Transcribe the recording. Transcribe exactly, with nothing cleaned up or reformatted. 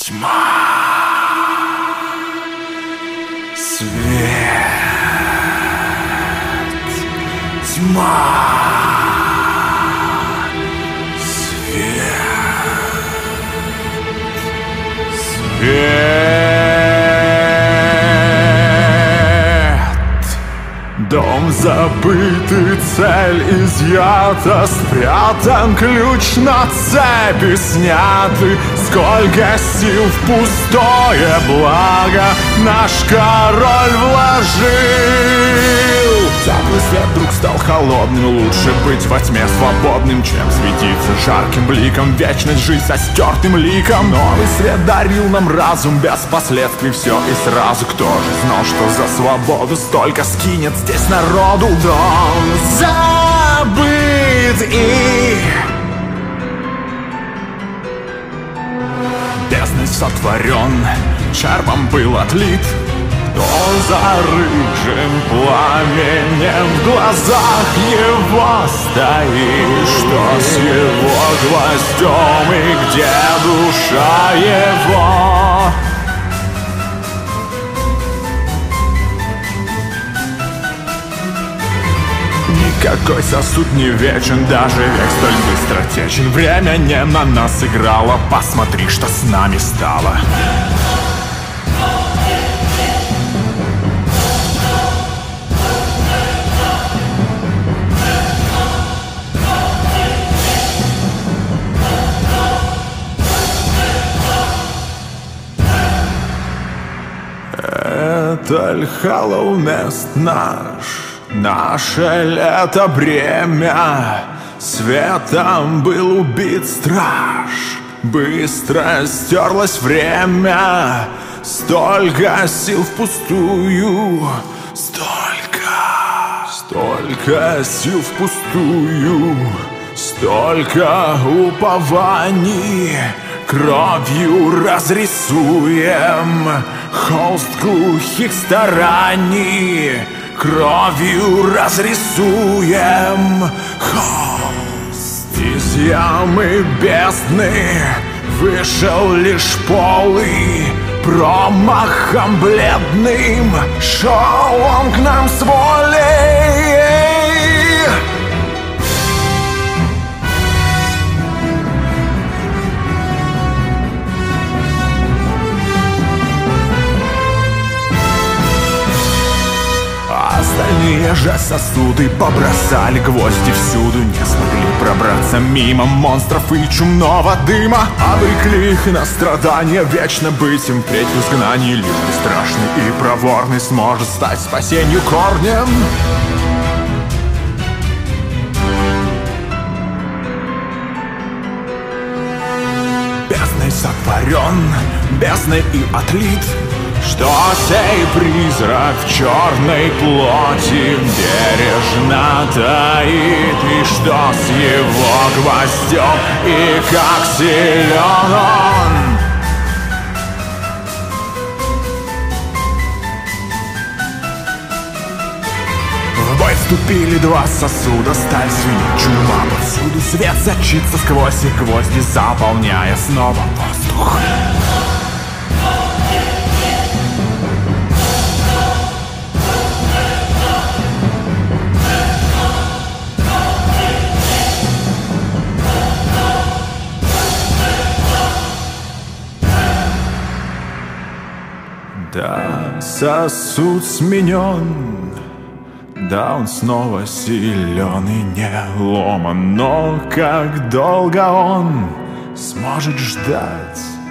Тьма, свет, тьма, свет, свет. Дом забытый, цель изъята, спрятан ключ на цепи сняты. Сколько сил в пустое благо наш король вложил. Теплый свет вдруг стал холодным, лучше быть во тьме свободным, чем светиться жарким бликом, вечность жить со стертым ликом. Новый свет дарил нам разум без последствий, все и сразу. Кто же знал, что за свободу столько скинет здесь народу? Дом забыт и бездной сотворен, червом был отлит. Кто за рыжим пламенем в глазах его стоит? Что с его гвоздем и где душа его? Никакой сосуд не вечен, даже век столь быстротечен. Время не на нас играло, посмотри, что с нами стало. Это Хэллоунест наш, наше лето бремя. Светом был убит страж, быстро стерлось время. Столько сил впустую, столько, столько сил впустую, столько упований. Кровью разрисуем холст глухих стараний. Кровью разрисуем холст. Из ямы бездны вышел лишь полый. Промахом бледным шел он к нам с волей. Остальные же сосуды побросали гвозди всюду. Не смогли пробраться мимо монстров и чумного дыма. Обрекли их на страдания, вечно быть им впредь в изгнании. Лишь бесстрашный и проворный сможет стать спасению корнем. Бездной сотворен, бездной и отлит. Что сей призрак в черной плоти бережно таит? И что с его гвоздем, и как силен он? В бой вступили два сосуда, сталь звенит, чума повсюду. Свет сочится сквозь их гвозди, заполняя снова воздух. Да, сосуд сменен, да, он снова силен и не ломан. Но как долго он сможет ждать?